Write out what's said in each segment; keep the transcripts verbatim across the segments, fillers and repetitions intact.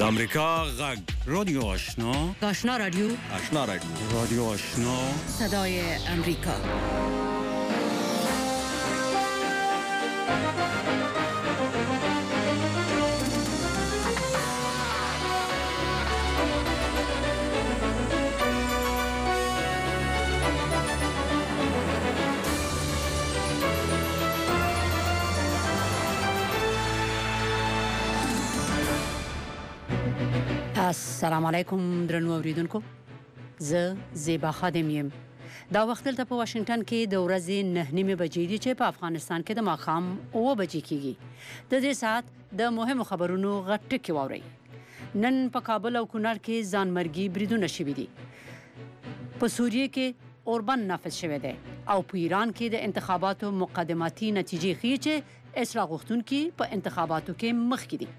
امریکا غږ رادیو آشنا آشنا رادیو آشنا رادیو رادیو آشنا صدای امریکا. السلام علیکم درنو اوریدونکو، زه زیبا خادم یم. دا وخت دلته په واشنگټن کې د ورځې نه نیمه بجې دي چې په افغانستان کې د ماښام اوه بجې کېږي. د دې ساعت د مهمو خبرونو غټ ټکي واورئ. نن په کابل او کونړ کې ځانمرګي بریدونه شوي دي. په سوریه کې اوربند نافذ شوی دی او په ایران کې د انتخاباتو مقدماتي نتیجې ښیي چې اصلاح غوښتونکي په انتخاباتو کې مخکې دي.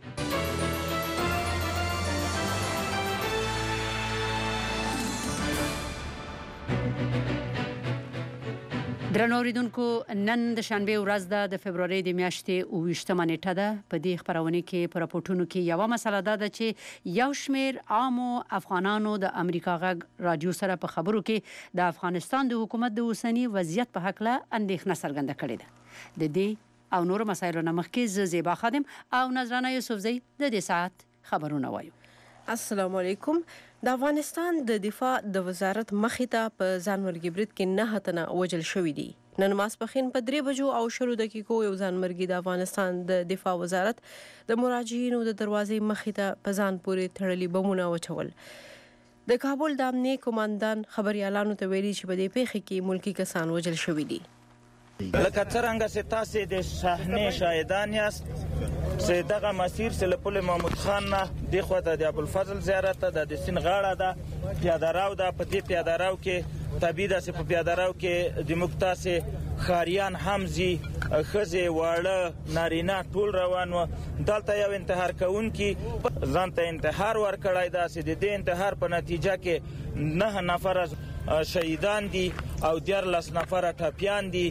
درنو اوریدونکو، نن د شنبه ورځ ده، د فبروري د میاشتې اوویشتمه نیټه ده. په دې خبرونه کې په راپورټونو کې یوه مسله ده, ده چې یو شمیر عامو افغانانو د امریکا غږ رادیو سره په خبرو کې د افغانستان د حکومت د اوسنی وضعیت په هکله اندېښنه څرګنده کړې ده. د دې او نور مسایلو نه مخکې زه زیبا خادم او نظرانه یوسفزۍ د دې ساعت خبرونه وایو. السلام علیکم. د افغانستان د دفاع د وزارت مخې ته په ځانمرګي برید کې نه تنه وژل شوي دي. نن ماسپښین په درې بجو او شلو دقیقو یو ځانمرګي د افغانستان د دفاع وزارت د مراجعینو د دروازې مخې ته په ځان پورې تړلي بمونه وچول. د کابل د امنیه قوماندان خبريالانو ته ویلي چې په دې پیښه کې ملکی کسان وژل شوي دي. لکه څرنګه چې تاسې د صحنې شاهدان یاست چې دغه مسیر چې له پل محمود خان نه دې خواته د ابوالفضل زیارت ته د سیند غاړه ده، پیاده رو ده. په دې پیاده رو کې طبیعي ده چې په پیاده رو کې د موږ تاسې ښاریان هم ځي، ښځې واړه نارینه ټول روان وو. دلته یو انتحار کوونکي ځان ته انتحار ورکړی ده چې د دې انتحار په نتیجه کې نه نفره شهیدان دي او دیارلس نفره ټپیان دي.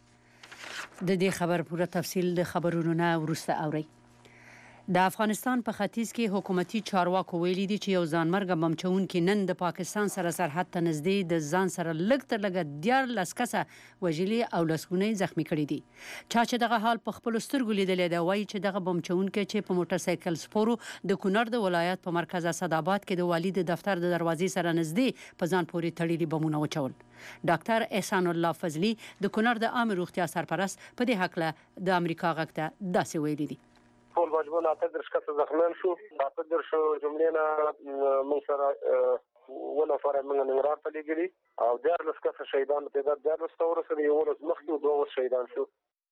د دې خبر پوره تفصیل د خبرونو نه وروسته اورئ. د افغانستان په ختیځ کې حکومتي چارواکو ویلي دي چې یو ځانمرګه بم چوونکي نن د پاکستان سره سرحد ته نږدې د ځان سره لږ تر لږه دیارلس کسه وژلي او لسګونه زخمي کړي دي. چا چې دغه حال په خپلو سترګو لیدلی دی وایي چې دغه بم چوونکی چې په موټر سایکل سپورو د کونړ د ولایت په مرکز اسداباد کې د والي د دفتر د دروازې سره نږدې په ځان پورې تړلي بمونه وچول. ډاکټر احسان الله فضلي د کونړ د عامه روغتیا سرپرست په دې هکله د امریکا غږ ته داسې ویلي دي. ټول مجموعاً اته دېرش کسه زخمیان شو. اته دېرش جملې نه موږ سره اووه نفره موږ ننګرهار ته لېږلي او دیارلس کسه شهیدان تعداد دیارلس ته ورسېد. یولس مخکې او دوه شهیدان شو.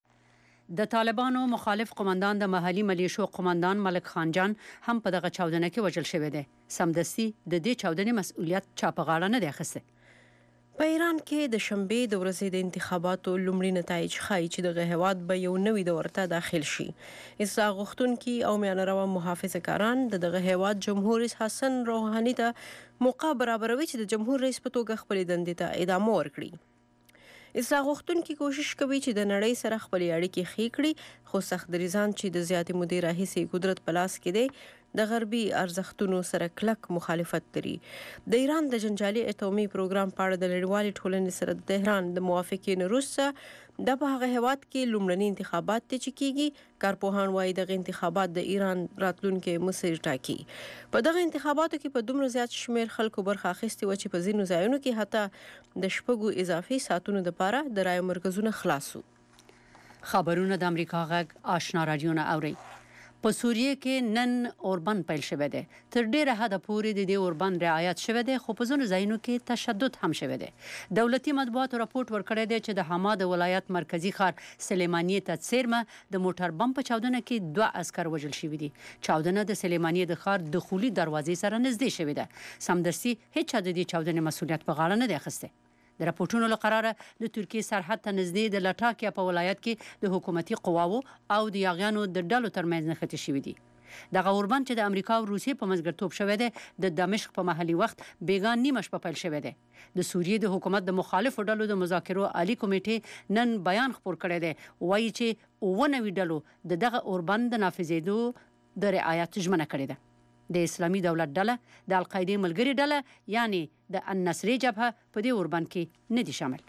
د طالبانو مخالف قومندان د محلي ملیشو قومندان ملک خان جان هم په دغه چاودنه کې وژل شوی دی. سمدستي د دې چاودنې مسؤلیت چا په غاړه نه دی اخیستی. په ایران کې د شنبې د ورځې د انتخاباتو لومړي نتایج ښایي چې دغه هیواد به یو نوي دور ته داخل شي. اصلاح غوښتونکي او میانه روا محافظه کاران د دغه هیواد جمهور رئیس حسن روحاني ته موقع برابروي چې د جمهور رئیس په توګه خپلې دندې ته ادامه ورکړي. اصلاح غوښتونکي کوشش کوي چې د نړۍ سره خپلې اړیکې ښې کړي، خو سخت دریځان چې د زیاتې مودې راهیسې قدرت په لاس کې دی د غربي ارزښتونو سره کلک مخالفت لري. د ایران د جنجالي اټومي پروګرام په اړه د نړیوالې ټولنې سره د تهران د موافقې نه وروسته د په هغه هیواد کې لومړني انتخابات ته چې کیږي. کارپوهان وایي دغه انتخابات د ایران راتلونکي مسیر ټاکي. په دغه انتخاباتو کې په دومره زیات شمیر خلکو برخه اخیستې و چې په ځینو ځایونو کې حتی د شپږو اضافي ساعتونو لپاره د رایو مرکزونه خلاص وو. خبرونه د امریکا غږ آشنا رادیو نه اورئ. په سوریه کې نن اوربند پیل شوی دی. تر ډیره حده پورې د دې اوربند رعایت شوی دی، خو په ځینو ځایونو کې تشدد هم شوی دی. دولتي مطبوعاتو راپورټ ورکړی دی چې د حما د ولایت مرکزی ښار سلیمانیه ته څیرمه د موټر بم په چاودنه کې دوه عسکر وژل شوي دي. چاودنه د سلیمانیه د ښار دخولي دروازې سره نږدې شوې ده. سمدستي هیڅ چا د دې چاودنې مسؤلیت په غاړه نه دی اخیستی. د راپورټونو له قراره د ترکیې سرحد ته نږدې د لټاکیا په ولایت کې د حکومتي قواو او د یاغیانو د ډلو ترمنځ نښتې شوي دي. دغه اوربند چې د امریکا او روسیې په مزګرتوب شوی دی د دمشق په محلي وخت بیګان نیمه شپه پیل شوی دی. د سوریې د حکومت د مخالفو ډلو د مذاکرو عالی کمیټې نن بیان خپور کړی دی، وایي چې اووه نوي ډلو د دغه اوربند د نافذېدو د رعایت ژمنه کړې ده. د اسلامي دولت ډله د القاعده ملګری ډله یعنی د النصري جبهه په دې اوربند کې نه دي شامل.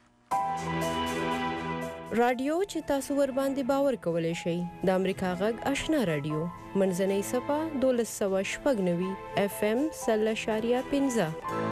رادیو چې تاسو ور باندې باور کولای شئ د امریکا غږ آشنا رادیو منځنۍ صفه دولس سوه شپږ نوي اف ام سل اشاریه پنځه.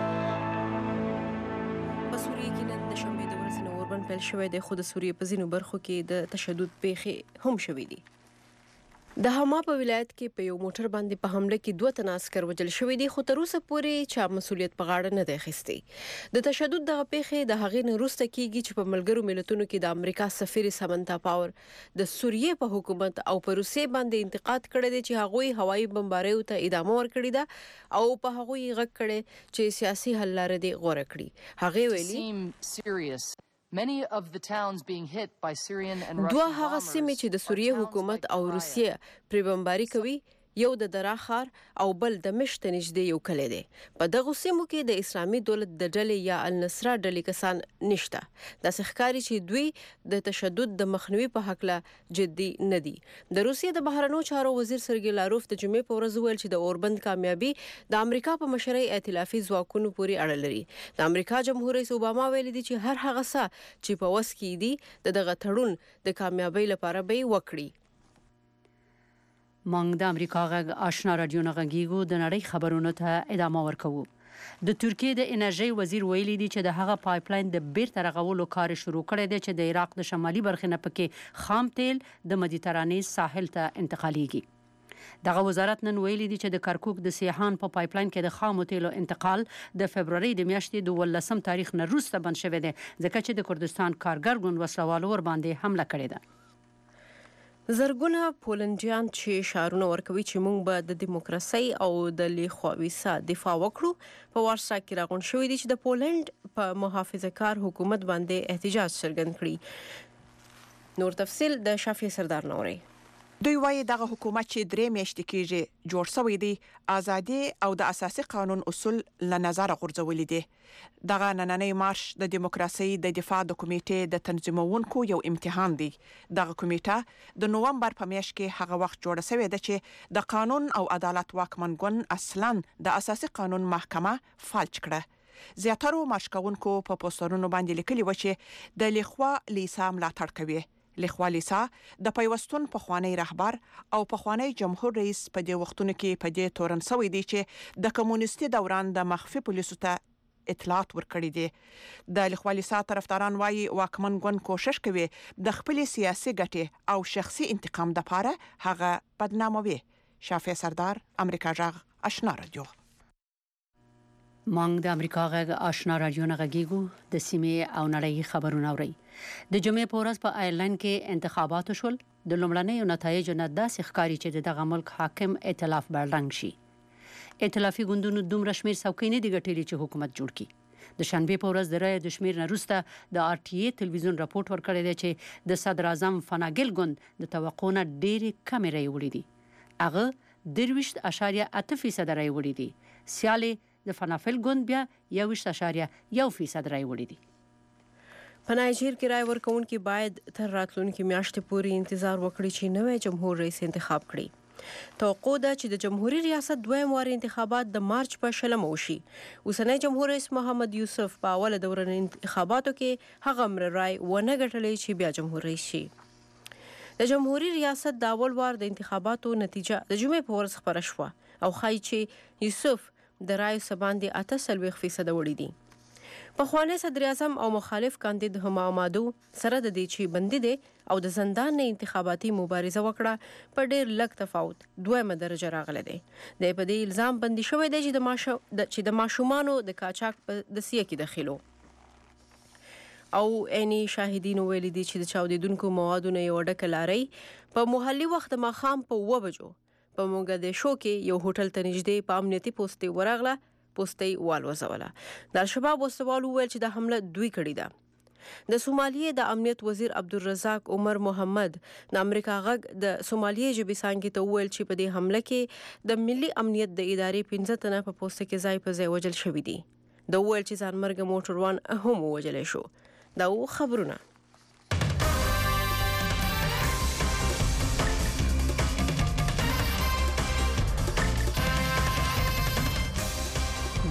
په سوریه کې نن د شنبې د ورځې نه اوربند پیل شوی دی خو د سوریې په ځینو برخو کې د تشدد پیښې هم شوي دي. د حما په ولایت کې په یو موټر باندې په حمله کې دوه تن عسكر وژل شوي دي خو تر اوسه پورې چا مسؤلیت په غاړه نه دی اخیستی. د تشدد دغه پیښې د هغې نه وروسته کیږي چې په ملګرو ملتونو کې د امریکا سفیر سمنتا پاور د سوریې په حکومت او په روسیې باندې انتقاد کړی دی چې هغوی هوایي بمباریو ته ادامه ورکړې ده او په هغوی غږ کړی چې سیاسي حل لارې دې غوره کړي. هغې ویلي Many of the towns being hit by Syrian and Russian دوه هغه سیمې چې د سوریې حکومت او روسیې پرې بمباري کوي یو د درا ښار او بل د مشت نږدې یو کلی دی. په دغو سیمو کې د اسلامي دولت د ډلې یا النصره ډلې کسان نشته. داسې ښکاري چې دوی د تشدد د مخنیوي په هکله جدي نه دي. د روسیې د بهرنیو چارو وزیر سرګی لاروف د جمعې په ورځ وویل چې د اوربند کامیابي د امریکا په مشرۍ ائتلافي ځواکونو پورې اړه لري. د امریکا جمهور رئیس اوباما ویلي دي چې هر هغه څه چې په وس کې دي د دغه تړون د کامیابی لپاره به وکړي. مونږ د امریکا غږ آشنا رادیو نه غږیږو د نړۍ خبرونو ته ادامه ورکوو. د ترکیې د انرژي وزیر ویلي دی چې د هغه پایپلاین د بیرته رغولو کار شروع کړی دی چې د عراق د شمالي برخې نه پکې خام تیل د مدیترانې ساحل ته انتقالیږي. دغه وزارت نن ویلي دی چې د کرکوک د سیحان په پایپلاین کې د خامو تیلو انتقال د فبروري د میاشتې د ولسم تاریخ نه وروسته بند شوی دی ځکه چې د کردستان کارګر ګوند وسلوالو ور باندې حمله کړې ده. زرګونه پولنډیان چې شعارونه ورکوي چې موږ به د دیموکراسي او د لیخواویسا دفاع وکړو په وارسا کې راغون شوي دي چې د پولند په محافظه کار حکومت باندې احتجاج څرګند کړي. نور تفصیل د شافعي سردار نوري. دوی وایي دغه حکومت چې درې میاشتې کېږي جوړ شوی دی ازادي او د اساسي قانون اصول له نظر غورځولي دي. دغه نننۍ مارش د دیموکراسي د دفاع د کمیټې د تنظیمونکو یو امتحان دی. دغه کمیټه د نوومبر په میاشت کې هغه وخت جوړه شوې ده چې د قانون او عدالت واکمن ګوند اصلاً د اساسي قانون محکمه فلج کړه. زیاتره مارش کوونکو په پوسټرونو باندې لیکلي و چې د لیخوا لیسا ملاتړ کوي. لیخوا لیسا د پیوستون پخوانی رهبر او پخوانی جمهور رئیس په دې وختونو کې په دې تورن شوی دی چې د کمونیستي دوران د مخفي پولیسو ته اطلاعات ورکړي دي. د لیخوا لیسا طرفداران وایي واکمن ګوند کوشش کوي د خپل سیاسي ګټې او شخصي انتقام لپاره هغه بدناموي. شافعي سردار امریکا غږ آشنا رادیو. مونږ د امریکا غږ آشنا رادیو نه غږیږو د سیمې او نړۍ خبرونه اورئ. د جمعې په ورځ په آیرلند کې انتخابات شول. د لومړنیو نتایجو نه داسې ښکاري چې دغه ملک حاکم ائتلاف برلنګ شي. ائتلافي ګوندونو دومره شمیر څوکۍ نه دي ګټلې چې حکومت جوړ کړي. د شنبې په ورځ د رایې د شمیر نه وروسته د آر ټي ای تلویزیون راپورټ ورکړی دی چې د صدر اعظم فناګل ګوند د توقع نه ډېرې کمې رایې وړي دي. هغه درویشت اشاریه اته فیصد رایې وړي دي. سیالې د فنافل ګوند بیا یوویشت اشاریه یو فیصد رایې وړي دي. په نایجیر کې رای ورکوونکي باید تر راتلونکي میاشتې پورې انتظار وکړي چې نوی جمهور رئیس انتخاب کړي. توقع ده چې د جمهوریت ریاست دویم وار انتخابات د مارچ په شلمه وشي. اوسنی جمهور رئیس محمد یوسف په اوله دوره انتخاباتو کې هغه مر رای ونه ګټلې چې بیا جمهور رئیس شي. د جمهوریت ریاست د اول وار د انتخاباتو نتیجه د جمعې په ورځ خبره شوه او ښایي چې یوسف د رایو سباندې اته څلوېښت فیصده وړي دي. پخوانی صدر اعظم او مخالف کاندید هما امادو سره د دې چې بندي دي او د زندان نه انتخاباتي مبارزه وکړه په ډېر لږ تفاوت دویمه درجه راغلی دی. د په دې الزام بندي شوی دی چې د ماشو چې د ماشومانو د قاچاق په دسیه کې دخیلو او اني شاهدین ویلي دي چې د چاودیدونکو موادو نه یو ډکه لارۍ په محلي وخت ماښام په اوه بجو په موګدیشو کې یو هوټل ته نږدې په امنیتي پوستې ورغله پوستې والوزوله. د الشباب وسوال وویل چې د حمله دوی کړې ده. د سومالیې د امنیت وزیر عبدالرزاق عمر محمد د امریکا غږ د سومالیې ژبې څانګې ته وویل چې په دې حمله کې د ملي امنیت د ادارې پنځه تنه په پوسته کې ځای په ځای وژل شوي دي. د وویل چې ځانمرګه موټروان هم ووژلی شو. دا و خبرونه.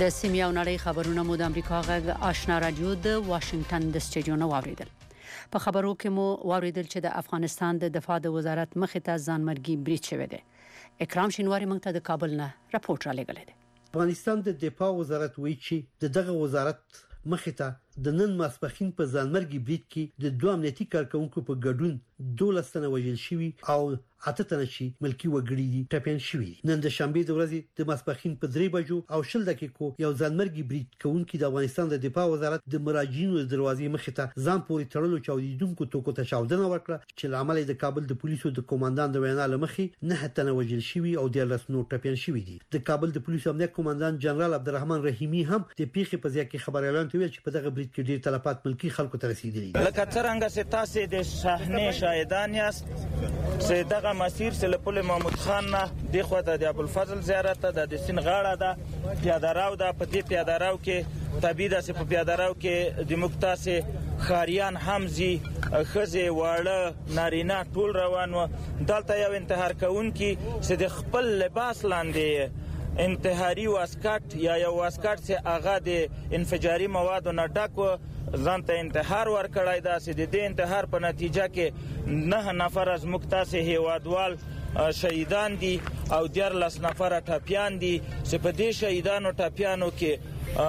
د سیمې او نړۍ خبرونه مو د امریکا غږ آشنا رادیو د واشنگټن د سټډیو نه واوریدل. په خبرو کې مو واوریدل چې د افغانستان د دفاع د وزارت مخې ته ځانمرګي بریټ شوی دی. اکرام شینواری موږ ته د کابل نه راپورټ را لېږلی دی. افغانستان د دفاع وزارت وایي چې د دغه وزارت مخې ته د نن ماسپخین په ځانمرګي بریټ کې د دوه امنیتي کارکونکو په ګډون دولس تنه وژل شوي او اته تنه چې ملکی وګړي دي ټپيان شوي. نن د شنبه د ورځې د ماسپخین په درې بجو او شل دقیقو یو ځانمرګي بریټ کوونکی د افغانستان د دفاع وزارت د مراجعینو د دروازې مخې ته ځان پورې تړلو چاودیدونکو توکو ته چاودنه وکړه چې لامل د کابل د پولیسو د قوماندان د وینا لمخې نه تنه وژل شوي او د لسنو ټپيان شوي دي. د کابل د پولیسو امنیت قوماندان جنرال عبدالرحمن رحیمی هم د پیښې په ځای کې خبر اعلان کړی چې په دغه بریټ کې ډیر تلفات ملکی خلکو ته رسیدلي. لکه څنګه چې تاسو د صحنه شاهدان یاست چې دغه مسیر سره پل محمود خان نه د خواته د ابوالفضل زیارت ته د سین غاړه ده پیاده راو ده. په دې پیاده راو کې تبعید سه په پیاده راو کې د مقتصه خاریان حمزي خزه واړه نارینه ټول روان و. دلته یو انتحار کوونکی چې د خپل لباس لاندې انتحاري واسکټ یا یو واسکټ چې هغه د انفجاري موادو نه ډک و ځان ته انتحار ورکړای دا چې د دې انتحار په نتیجه کې نه نفر از مقتصه هیوادوال شهیدان دي او دیارلس نفر ټپيان دي چې په دې شهیدانو ټپيانو کې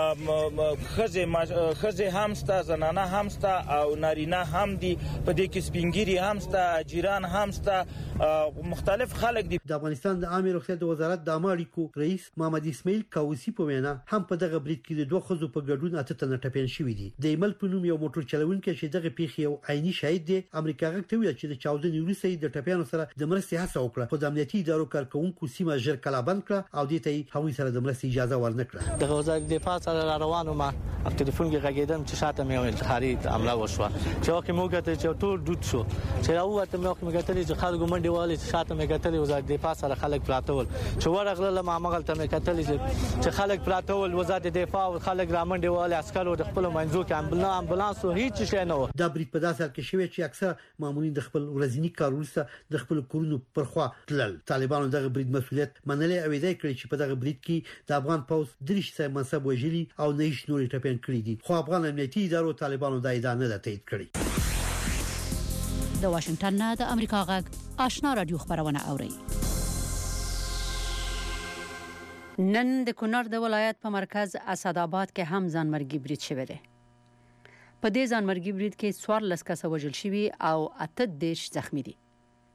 خزه خزه همستا زنانه همستا او نارینه هم دي. په دې کې سپینګيري همستا اجیران همستا مختلف خلک دي. د افغانستان د عامه روغتیا د وزارت د امریکو رئیس محمد اسماعیل کاوسی په وینا هم په دغه بریټ کې د دوه خزو په ګډون اته تنه ټپيان شوي دي. د ایمل په نوم یو موټر چلوونکی چې دغه پیښې یو عیني شاهد دی امریکا غږ ته ویل چې د چاودنې وروسته د ټپيانو سره د مرستې هڅه وکړه خو د امنیتي ادارو کارکونکو سیمه ژر کلابند کړه او دې ته هغوی سره د مرستې اجازه ورنکړه. د وزارت دفاع سره روانو ما په ټلیفون کې غږیدم چې شاته مې انتحاري حمله وشوه چې وخت موږ ته چې ټول ډوت شو چې راوته مې وخت مې کتلې چې خلکو منډي والي چې شاته مې کتلې وزارت دفاع سره خلک پراته ول چې ورغله ما مغل ته مې کتلې چې خلک پراته ول وزارت دفاع او خلک را منډي والي عسکرو د خپل منځو کې امبولانس امبولانس هیڅ شي نه و. دا بریټ په داسې حال کې شوی چې اکثر مامورین د خپل ورځني کار وروسته د خپل کورونو پر خوا تلل. طالبانو دغه بریټ مسولیت منلې او دې کړی چې په دغه بریټ کې د افغان پوز درې شې منصب وجلی او نه هیڅ نور ټپيان کړی دي خو افغان امنیتي ادارو طالبانو دا ادعا نه تایید کړې. د واشنگټن نه د امریکا غږ آشنا رادیو خبرونه اوري. نن د کونړ د ولایت په مرکز اسداباد کې هم ځانمرګي بریټ شوی دی. په دې ځانمرګي بریټ کې څوارلس کسه وژل شوي او اته دیرش زخمی دي.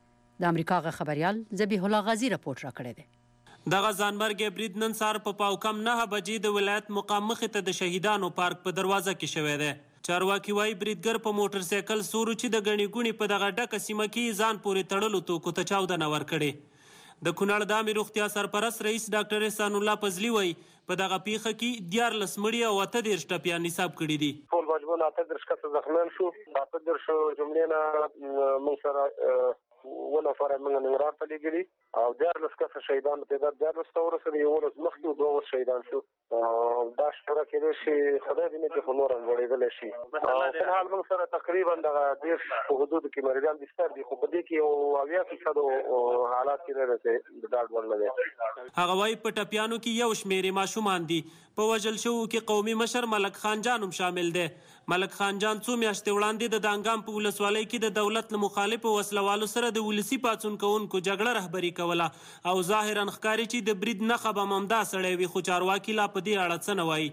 د امریکا غږ خبريال ذبیح الله غازی راپورټ راکړی دی. دغه ځانمرګي بریټ نن سهار په پاو کم نه بجې د ولایت مقام مخې ته د شهیدانو پارک په دروازه کې شوی دی. چارواکي وايي بریټګر په موټر سایکل سورو چې د غنی ګونی په دغه ډکه سیمه کې ځان پورې تړلو توکو ته چاودنه ورکړي. د کونړ د عامه روغتیا سرپرست رئیس ډاکټر احسان الله فضلی وايي په دغه پیښه کې دیارلس مړي او اته دیرش ټپيان نصاب کړي دي. ټول واجبونه اته درش کسه زخمیان شو. اته درش جملې نه موږ سره ونه فار موږ ننګرهار ته لګري او دیارلس کسه شهیدان په دغه دیارلس تور سره یو ورځ مخکې دوه شهیدان شو. دا شوره کې چې خدای دې نه په نور وړېدل شي. په حال موږ سره تقریبا د دیش په حدود کې مریضان بستر دي خو په دې کې او اویا فیصد حالات کې راځي د ډاډ ورلګي. هغه وايي په ټپيانو کې یو شمېر ماشومان دي. په وژل شو کې قومي مشر ملک خان جان هم شامل دی. ملک خان جان څو میاشتې وړاندې د دانګام په ولسوالۍ کې د دولت له مخالفو وسلوالو سره د ولسی پاڅون کوونکو جګړه رهبري کوله او ظاهرا ښکاري چې د برید نښه به ممدا سړی وي خو چارواکي لا په دې اړه څه نه وایي.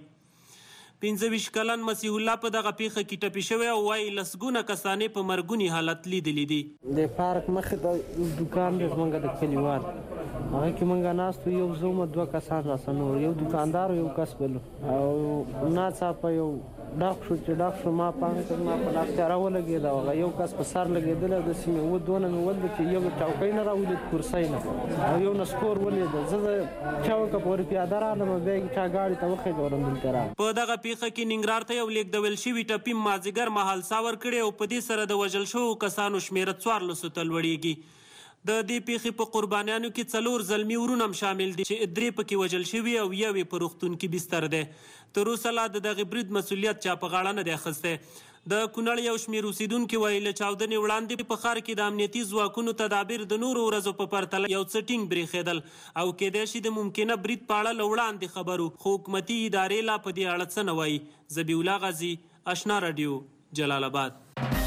پنځه ویشت کلن مسیح الله په دغه پیښه کې ټپي شوی او وايي لسګونه کسانې په مرګوني حالت لیدلي دي. د پارک مخې ته دکان دی زمونږ د کلیوال هغه کې مونږ ناستو یو زوم دوه کسان راسه نور یو دکاندار یو کس بل او ناڅاپه یو ډاک شو چې ډاک شو ما پانګ ما په لاس تیاره ولګېده هغه یو کس په سر لګېدل د سیمې و دونه مې ولده چې یو چوکۍ نه راولید کرسۍ نه او یو نسکور ولید زه د چوکه پورې پیاده رالم بیا یې چا ګاډي ته وخېژولم دلته راغلم. په دغه پیښه کې ننګرهار ته یو لیږدول شوي ټپي مازدیګر مهال ساور کړی او په دې سره د وژل شوو کسانو شمېره څوارلسو ته لوړېږي. د دې پیښې په قربانیانو کې څلور زلمي ورونه هم شامل دي چې درې پکې وژل شوي او یو یې په روغتون کې بستر دی. تر اوسه لا د دغه برید مسؤلیت چا په غاړه نه دی اخیستی. د کونړ یو شمېر اوسیدونکي وایي له چاودنې وړاندې په ښار کې د امنیتي ځواکونو تدابیر د نورو ورځو په پرتله یو څه ټینګ برېښېدل او کیدای شي د ممکنه برید په اړه له وړاندې خبرو، خو حکومتي ادارې لا په دې اړه څه نه وایي. ذبیح الله غازي، اشنا راډیو، جلال آباد.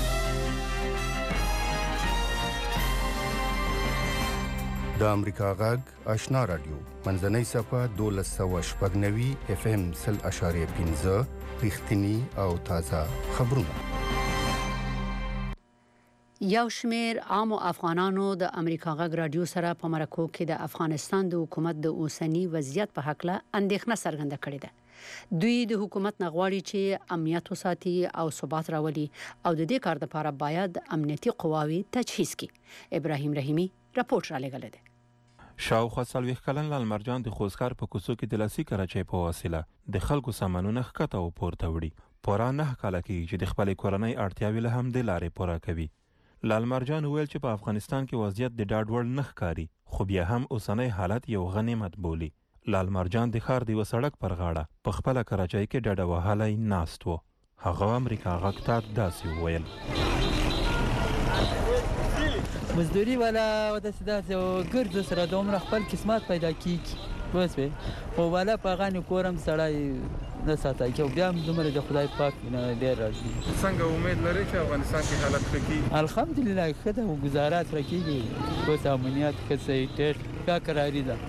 د امریکا غږ آشنا راډیو منځنۍ صفحه دولس سوه شپږ نوي اف ام سل اشاریه پنځه رښتیني او تازه خبرونه. یو شمیر عام افغانانو د امریکا غږ رادیو سره په مرکو کې د افغانستان د حکومت د اوسنی وضعیت په حق له اندېښنه څرګنده کړې ده. دوی د حکومت نغواړي چې امنیت وساتي او ثبات راولي او د دې کار لپاره باید امنیتي قواوی تجهیز کړي. ابراهیم رحیمی راپورټ را لګل دی. شاوخوا څلوېښت کلن لالمرجان د خوزکار په کوڅو کې د لاسي کراچۍ په وسیله د خلکو سامانونه ښکته او پورته وړي. پوره نه کاله کېږي چې د خپلې کورنۍ اړتیاوې له همدې لارې پوره کوي. لالمرجان وویل چې په افغانستان کې وضعیت د ډاډ وړ نه ښکاري، خو بیا هم اوسنی حالت یو غنیمت بولي. لالمرجان د ښار د یوه سړک پر غاړه په خپله کراچۍ کې ډډه وهلی ناست و. هغه امریکا غږ ته داسې وویل: مزدوري والا داسې داسې ګرځو سره دومره خپل قسمت پیدا کیږي بس وي او والا په غانې کورم سړی نه ساتي چې بیا هم دومره د خدای پاک نه ډېر راځي. څنګه امید لري چې افغانستان کې حالت ښه کیږي؟ الحمدلله ښه ده او ګزاره ترې کیږي، اوس امنیت ښه صحیح ټیټ ښه قراري ده.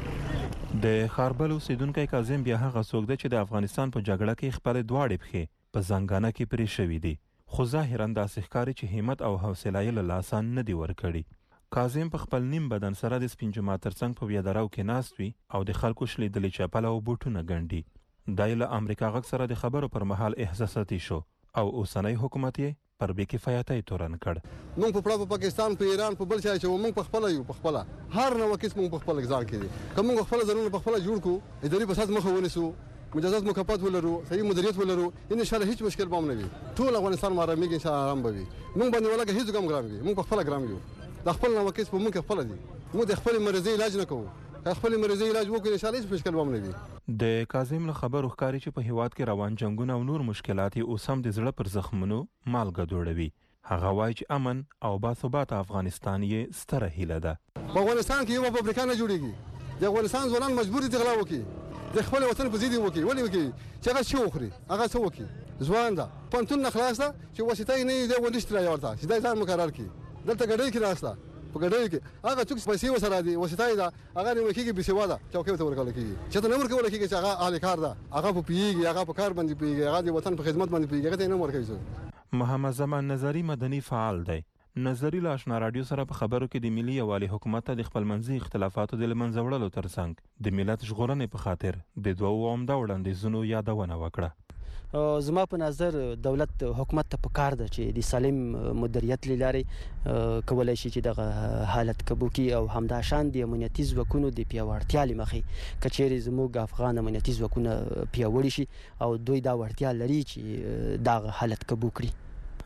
د خاربل اوسیدونکی کاظم بیا هغه څوک دی چې د افغانستان په جګړه کې خپلې دواړې پښې په زنګانه کې پرې شوي دي، خو ظاهرا داسې ښکاري چې همت او حوصله یې له لاسه نه دي ورکړي. کاظم په خپل نیم بدن سره د سپین جومات ترڅنګ په ویادراو کې ناست وي او د خلکو شلیدلې چپل او بوټونه ګنډي. دی له امریکا غږ سره د خبرو پر مهال احساساتي شو او اوسنی حکومت یې پر بې کفایتۍ تورن کړ. موږ په پړه په پاکستان په ایران په بل چا چې موږ په خپله یو په خپله هر نوع کس موږ په خپل ځان کې دي. که موږ خپله ځانونه په خپله جوړ کړو، اداري فساد مخه ونیسو، مجازات مکافات ولرو، صحیح مدیریت ولرو، ان شاء الله هیڅ مشکل به نه وي. ټول افغانستان مو آرامېږي، ان شاء الله آرام به وي. موږ باندې ولکه هیڅ ګم ګرام وي، موږ په خپله ګرام یو. د خپل نوع کس په موږ خپله دي، موږ د خپل مرضی علاج نه کوو. که خپل مرضی علاج وکړو ان شاء الله هیڅ مشکل به نه وي. د کاظم له خبرو ښکاري چې په هیواد کې روان جنګونه او نور مشکلات یې اوس هم د زړه پر زخمونو مالګه دوړوي. هغه وایي چې امن او باثباته افغانستان یې ستره هیله ده. په افغانستان کې یو فابریکه نه جوړیږي. د افغانستان ځوانان مجبور دي غلا وکړي، د خپل وطن په ضد وکړي. ولې وکړي؟ چې هغه څه وخوري، هغه څه وکړي. ځوان ده پوهنتون نه خلاص ده چې واسطه یې نه وي، دی غونډې ته راورته چې دی ځان مقرر کړي. دلته ګډۍ کې ناسته په ګډۍ کې هغه څوک پیسې ورسره دي، واسطه یې ده، هغه نیول کېږي بېسواده، چوکۍ ورته ورکول کېږي. چې ته نه ورکول کېږي چې هغه اهل کار ده، هغه په پوهېږي، هغه په کار باندې پوهېږي، هغه د وطن په خدمت باندې پوهېږي، هغه ته یې نه ورکوي څوک. محمد زمان نظري مدني فعال دی. نظري له اشنا راډیو سره په خبرو کې د ملي یووالي حکومت ته د خپلمنځي اختلافاتو د له منځه وړلو ترڅنګ د ملت ژغورنې په خاطر د دوو عمده وړاندیزونو یادونه وکړه. زما په نظر دولت حکومت ته پکار ده چې د سالم مدیریت لارې کولای شي چې دغه حالت کبو کی او همدا شان د امنیتي ځواکونو د پیاوړتیا لمخې کچېرې زموږ افغان امنیتي ځواکونه پیاوړي شي او دوی دا وړتیا لري چې دغه حالت کبو کړي.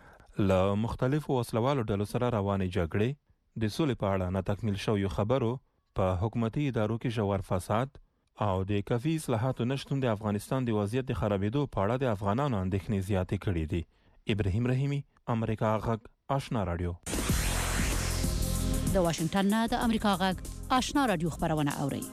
له مختلفو وسلوالو ډلو سره روانې جګړې د سولې په اړه نه تکمیل شویو خبرو، په حکومتي ادارو کې ژور فساد او د کافي اصلاحاتو نشتون د افغانستان د وضعیت د خرابېدو په اړه د افغانانو اندېښنې زیاتې کړې دي. ابراهیم رحیمی، امریکا غږ آشنا راډیو. د واشنگټن نه د امریکا غږ آشنا راډیو خبرونه اوري.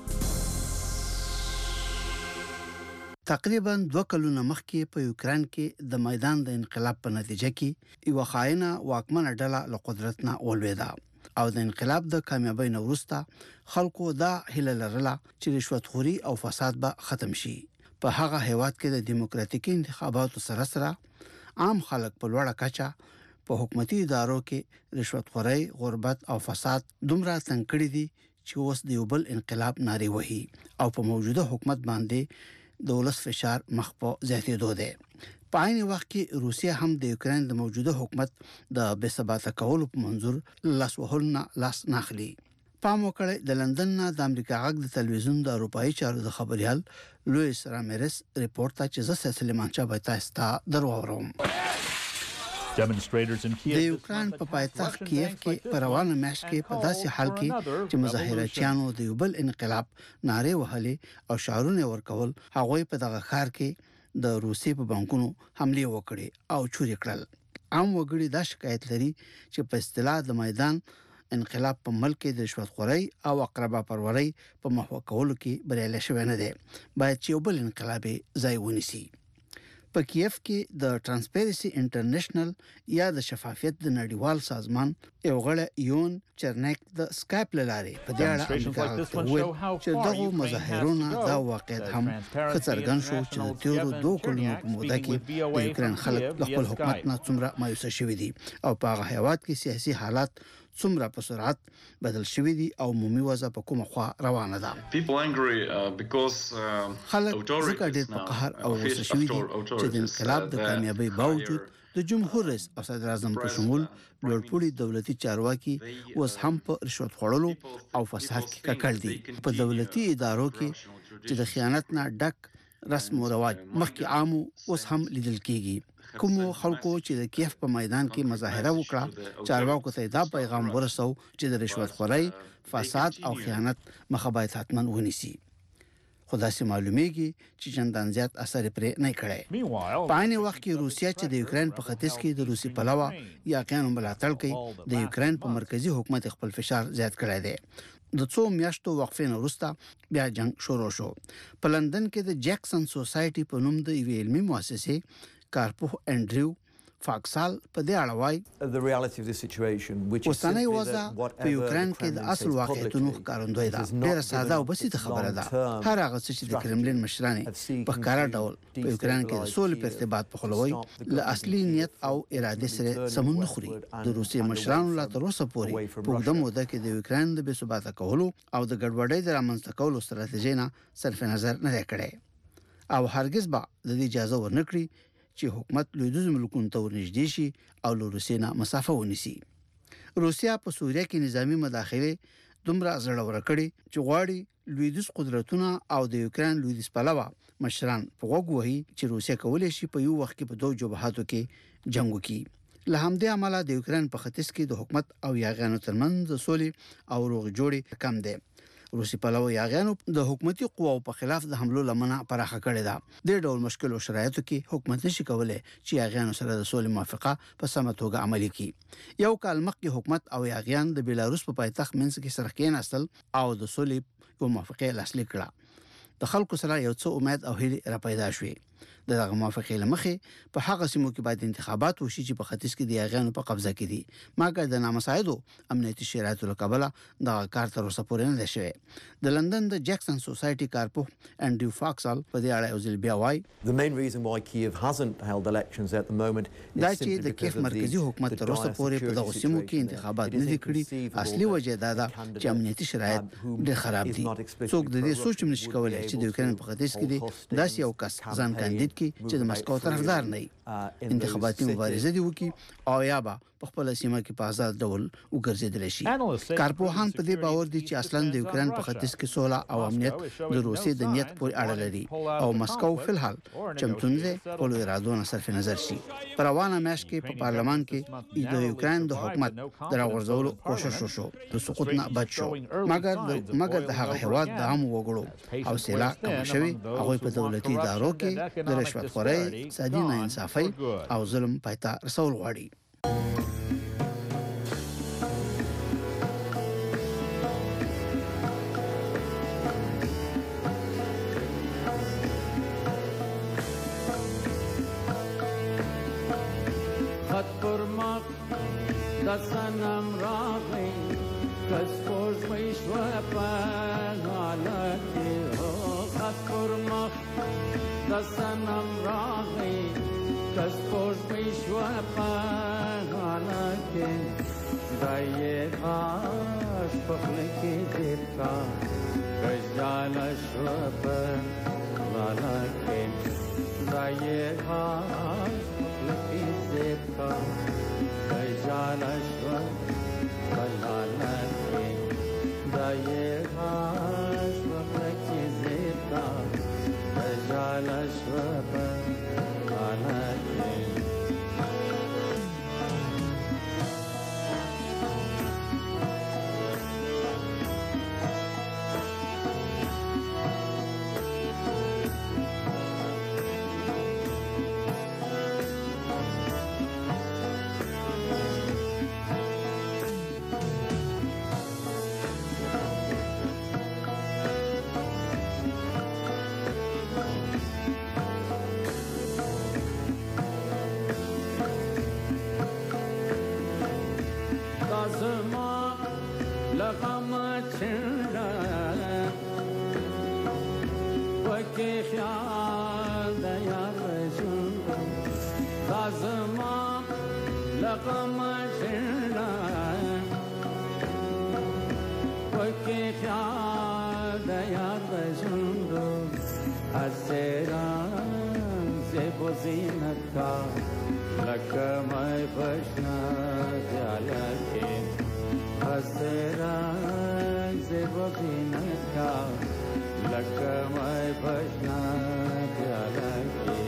تقریبا دوه کلونه مخکې په یوکرين کې د میدان د انقلاب په نتیجه کې یو خاینه واکمنه ډله له قدرت نه ولوېده او د انقلاب د کامیابی نه وروسته خلکو دا هیله لرله چې رشوتخوري او فساد به ختم شي. په هغه هیواد کې د دیموکراتیکي انتخاباتو سره سره عام خلک په لوړه کچه په حکومتي ادارو کې رشوتخوري، غربت او فساد دومره څنګه کړی دي چې اوس د یو بل انقلاب ناري وهي او په موجوده حکومت باندې د ولس فشار مخ په زیاتېدو دی. په عین وخت کې روسیه هم د یوکرين د موجوده حکومت د بې ثباته کولو په منظور لاس وهلو لاس ناخلي. پام وکړئ د لندن نه د امریکا غږ د تلویزیون د اروپאי چارو د خبريال لوئیس رامیرس ریپورت ته چې زه سلیمان چا به تاسو ته دروغورم. د یوکرين په پایتخت کیف کې په روانه میاشت کې په داسې حال کې چې مظاهرچیانو د یو بل انقلاب ناره وهلې او شعارونه ورکول، هغه په دغه ښار کې د روسي په بانکونو حمله وکړې او چوري کړل. عام وګړي دا شکایت لري چې په اصطلاح د میدان انقلاب په ملک کې د رشوت خورۍ او اقربا پرورۍ په محو کولو کې بریالي شوی نه دی. باید چې یو بل انقلاب ځای ونیسي. په کیف کې د ترانسپیرنسي انټرنیشنل یا د شفافیت د نړیوال سازمان یو غړی یون چرنیک د سکایپ لارې په دې اړه وویل چې دغه مظاهرونه دا واقعیت هم څرګند شو چې د تیرو دوه کلونو په موده کې د یوکرين خلک د خپل حکومت نه څومره مایوسه شوي دي او په هغه هیواد کې سیاسي حالات څومره په سرعت بدل شوي دي او عمومي وضع په کومه خوا روانه ده. خلک ځکه ډېر په قهر او غوسه شوي دي چې د انقلاب د کامیابۍ باوجود د جمهور رئیس او صدر اعظم په شمول لوړپوړي دولتي چارواکي اوس هم په رشوت خوړلو او فساد کې ککړ دي. په دولتي ادارو کې چې د خیانت نه ډک رسم او رواج مخکې عام اوس هم لیدل کیږي. کوم خلکو چې د کیف په میدان کې مظاهره وکړه چارواکو ته دا پیغام ورسو چې د رشوت خورۍ، فساد او خیانت مخه باید حتماً ونیسي. خدا سي معلومیږي چې چندان زیات اثر پرې نه کړي. په عین وخت کې روسیا چې د یوکرين په ختیځ کې د روسي پلوه یا قانون ملاتړ کوي د یوکرين په مرکزی حکومت خپل فشار زیات کړی دی. د څو میاشتو وقفې وروسته بیا جنگ شروع شو. په لندن کې د جیکسن سوسایټي په نوم د یوې علمي مؤسسې کارپوه انډریو فاکسال په دې اړه وایي اوسنۍ وضع په یوکرين کې د اصل واقعیتونو ښکارندوی ده. ډېره ساده او بسیطه خبره ده. هر هغه څه چې د کرملین مشران په ښکارا ډول په یوکرين کې د سولې په ارتباط په خلوي له اصلي نیت او اراده سره سمون نه خوري. د روسي مشرانو لا تر اوسه پورې په دغه موده کې د یوکرين د بې ثباته کولو او د ګډوډۍ د رامنځته کولو ستراتیژي نه صرف نظر نه کړي او هرگز به د دې اجازه ورنکړي چې حکومت لویدیځ ملکونو ته ورنږدې شي او له روسیې نه مسافه ونیسي. روسیا په سوریه کې نظامی مداخله دومره زړور کړي چې غواړي لویدیځ قدرتونه او د یوکرين لویدیځ پلوه مشران په وګ وهي چې روسیا کولای شي په یو وخت کې په دوه جبهاتو کې جنگ وکړي. له همدې عمله د یوکرين په ختیځ کې د حکومت او یاغانو ترمنځ د سولې او روغ جوړې کم دی. روسي پلوه یاغانو د حکومتي قواو په خلاف د حملو لمنه پراخه کړې ده. د ډول مشکل او شرایطو کې حکومت نشي کولای چې یاغانو سره د سولې موافقه په سمه توګه عملي کړي. یو کال مخکې حکومت او یاغیان د بیلاروس په پایتخت منځ کې سره کېناستل او د سولې په موافقه لاسلیک کړه. د خلکو سره یو څه امید او هیله را پیدا شوې. دغه موافقه لمخې په هغه سیمو کې باید انتخابات وشي چې په ختیځ کې د یاغیانو په قبضه کې دي. مګر د نامساعدو امنیتي شرایطو له کبله دغه کار تر اوسه پورې نه دی شوی. د لندن د جیکسن سوسایټي کارپوه انډریو فاکسال په دې اړه یو ځل بیا وایي دا چې د کیف مرکزی حکومت تر اوسه پورې په دغه سیمو کې انتخابات نه دي کړي اصلي وجه دا ده چې امنیتي شرایط ډېر خراب دي. څوک د دې سوچ نشي کولای چې د یوکرين په ختیځ کې دي داسې یو کس ځان کاندید چې د مسکو طرفدار نه وي. انتخاباتي مبارزه دی وکي او یا به په خپل سیمه کې په آزاد ډول وګرځیدل شي. کارپوهان په دې باور دي چې اصلا د یوکرين په ختیځ کې سوله او امنیت د روسي د نیت پورې اړه لري او مسکو فلحال چمتون دي خپل ارادو نه صرف نظر شي. پر روانه میاشت کې په پارلمان کې د یوکرين د حکومت دراغورځولو کوشش وشو د سقوط نه بچ شو. مګر مګر د هغه هواد د عام وګړو او سیلا کم شوی هغه په دولتي ادارو کې د رشوت خورۍ، سادي نه انصافي او ظلم پایته رسول غواړي. خط پر مخ د سنم راغی کس پوش میشو پنالتی خط پر مخ د سنم راغی کس پوش میشو پنالتی دایه آش پخلکی دیر کا کجال شو پنالتی دایه آش پخلکی دیر کا کجال شو پنالتی دایه آش پخلکی دیر کا کجال شو پنالتی وکی خیال د یار شون دازما لغم شنا وکی خیال د یار شون اسران زیب و زینت کا لکم بشنا دیالکی اسران زیب و زینت کا لکم بشنا دیالکی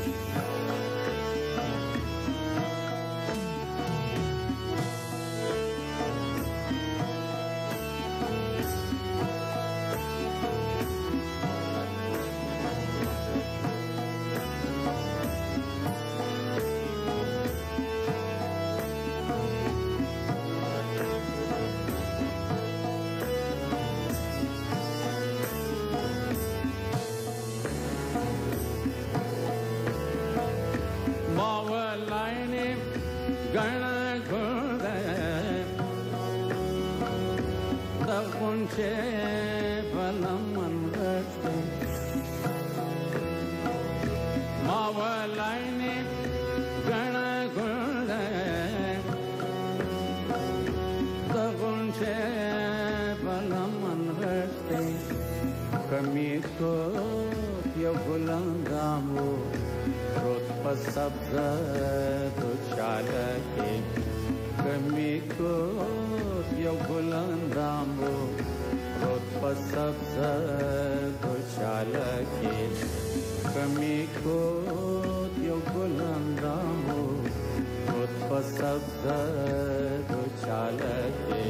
सब्ज तो चालके कमी को यो गुलंदामो रोत पर सब्ज तो चालके कमी को यो गुलंदामो रोत पर सब्ज तो चालके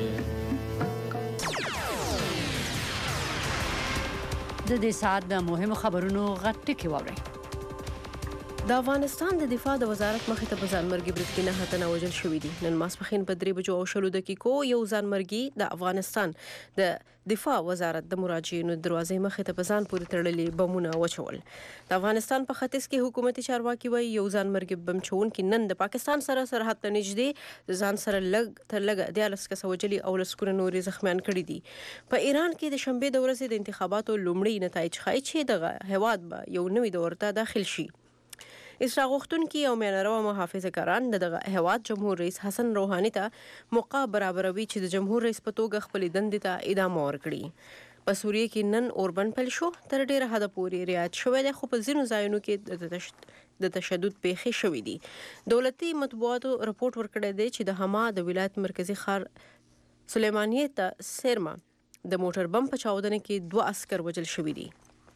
د دې ساعت د مهمو خبرونو غټ کې ووري. د افغانستان د دفاع د وزارت مخې ته په ځانمرګي برید کې نه هتنه وژل شوي دي. نن ماسپښین په درې بجو او شلو دقیقو یو ځانمرګي د افغانستان د دفاع وزارت د مراجعینو دروازې مخې ته په ځان پورې تړلي بمونه وچول. د افغانستان په ختیځ کې حکومتي چارواکي وایي یو ځانمرګي بم چوونکي نن د پاکستان سره سرحد ته نږدې د ځان سره لږ تر لږه دیارلس کسه وژلي او لسګونه نورې زخمیان کړي دي. په ایران کې د شنبې د ورځې د انتخاباتو لومړی نتایج ښایي چې دغه هیواد به یو نوي دور ته داخل شي. اصلاح غوښتونکي او میانروا محافظه کاران دغه هیواد جمهور رئیس حسن روحاني ته موقع برابروي چې د جمهور رئیس په توګه خپل دندې ته ادامه ورکړي. په سوریه کې نن اوربند پیل شو، تر ډیره حده پورې رعایت شوی دی، خو په ځینو ځایونو کې د تشدد پیښې شوې دي. دولتي مطبوعاتو رپورټ ورکړی دی چې د حما د ولایت مرکزی ښار سلیمانیه ته سیرما د موټر بم په چاودنه کې دوه عسکر وژل شوي دي.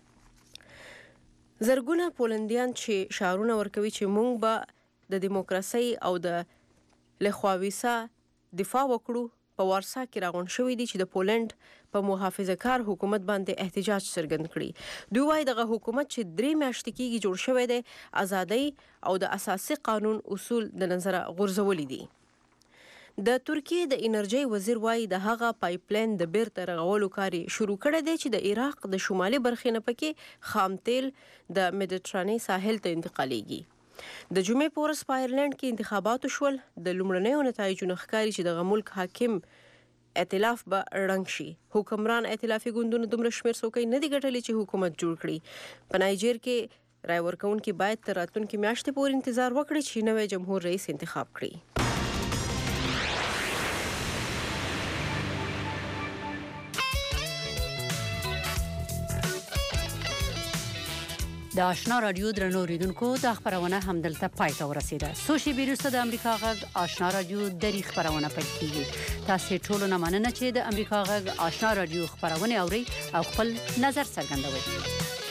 زرګونه پولندیان چې شعارونه ورکوي چې موږ به د دیموکراسي او د لخواویسا دفاع وکړو په وارسا کې راغون شوي دي چې د پولند په محافظه کار حکومت باندې احتجاج څرګند کړي. دوی وايي دغه حکومت چې درې میاشتې کېږي جوړ شوی دی ازادۍ او د اساسي قانون اصول د نظره غورځولي دي. د ترکیې د انرژي وزیر وايي د هغه پایپلاین د بیرته رغولو کار شروع کړی دی چې د عراق د شمالي برخې نه پکې خام تیل د میډیټرانې ساحل ته انتقالیږي. د جمعې په ورځ په آیرلینډ کې انتخابات شول. د لومړنیو نتایجو ښکاري چې دغه ملک حاکم ائتلاف به ړنګ شي. حکمران ائتلافي ګوندونو دومره شمېر څوکۍ نه دي ګټلي چې حکومت جوړ کړي. په نایجر کې رای ورکوونکي باید تر راتلونکي میاشتې پورې انتظار وکړي چې نوی جمهور رئیس انتخاب کړي. د آشنا رادیو درنو اوریدونکو د خبرونه همدلته پای ته ورسیده. څو شېبې وروسته د امریکا غږ آشنا رادیو درې خبرونه پیل کیږي. تاسو ټول نه مننه چې د امریکا غږ آشنا رادیو خبرونه اوري او خپل نظر څرګندوي.